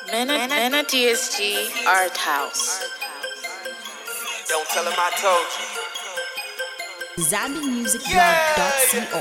Mena DSG Art House. Don't tell him I told you. ZambianMusicBlog.co.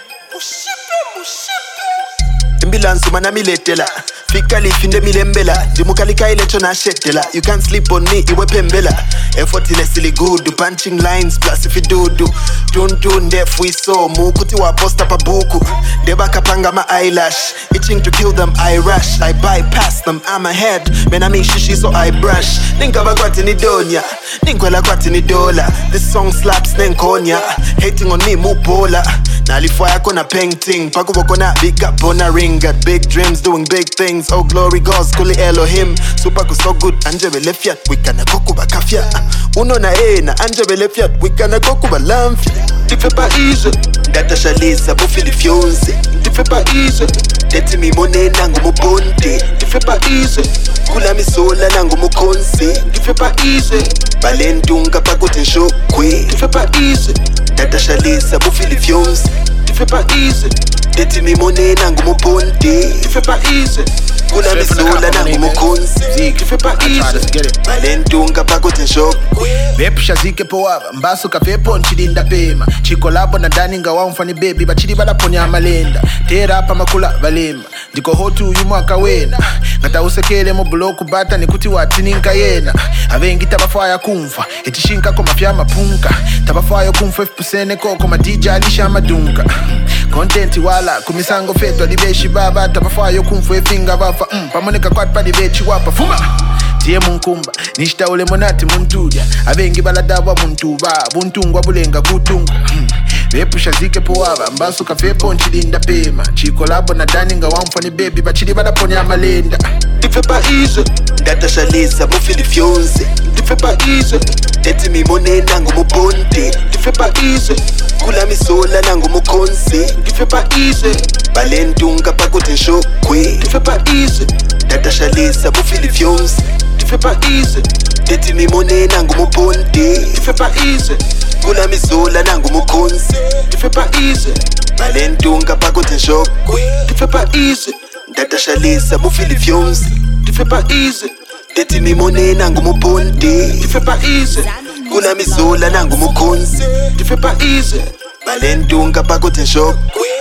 Imbilansu manamiletela fika lifinde milembela dimukalika ilecho na shetela. You can't sleep on me iwe pembela. Effortlessly good punching lines plus if you do tun def we saw mukuti wa posta pa buku deba kapanga my eyelash itching to kill them. I rush, I bypass them, I'm ahead mena mi shishi so I brush ninkaba kwati ni donya ninkwela kwati ni dola. This song slaps nenkonya hating on me mupola nalifaya kona painting pakuboko na big up on a ring. Got big dreams doing big things. Oh glory goes kuli Elohim super so good anje bele fiat wikana kokuba kafia uno na ena anje bele fiat wikana kokuba lamfi. Dife pa izo data shalisa bo filifionzi. Dife pa izo deti mi mone nangu muponte. Dife pa izo kula misola nangu mukonsi. Dife pa izo balentunga pakote shokwe. Dife pa izo data shalisa bo filifionzi. Dife pa izo deti mi mone nangu muponte. Dife pa izo kula misola nangu mukonsi. Dife pa izo balentunga pakote shokwe. Vepusha zike powava mbaso kafepo nchilinda pema chikolabo na dani nga wamfani baby bachili balaponya malenda tera pa makula valema ndiko hotu uyu mwaka wena ngata usekele mu bloku bata nikuti watini nkayena avengi tabafaya kumfa etishinka ko mafya mapunka tabafaya kumfa 5% koko madija alisha madunka content wala kumisango feto libeshi baba tabafaya kumfa efinga bafa pamoneka kwat pa libechi wapa fuma tie munkumba nishita ule monati muntuja abengi baladaba muntuba buntungwa bulenga kutunga vepusha zike powava mbaso kafepo nchilinda pema chikolabo na dani nga wamfani baby bachili balaponya malenda. Dife pa izo data shalisa bo filifionzi. Dife pa izo deti mi mone nangu muponte. Dife pa izo kula misola nangu mukonsi. Dife pa izo balentunga pakote shokwe. Dife pa izo data shalisa bo filifionzi. Dife pa izo deti mi mone nangu muponte. Dife pa izo kula misola nangu mukonsi. Dife pa izo balentunga pakote shokwe. Dife pa izo data shalisa bo filifionzi. Dife pa izo deti mi mone nangu muponte. Dife pa izo kula misola nangu mukonsi. Dife pa izo balentunga pakote shokwe.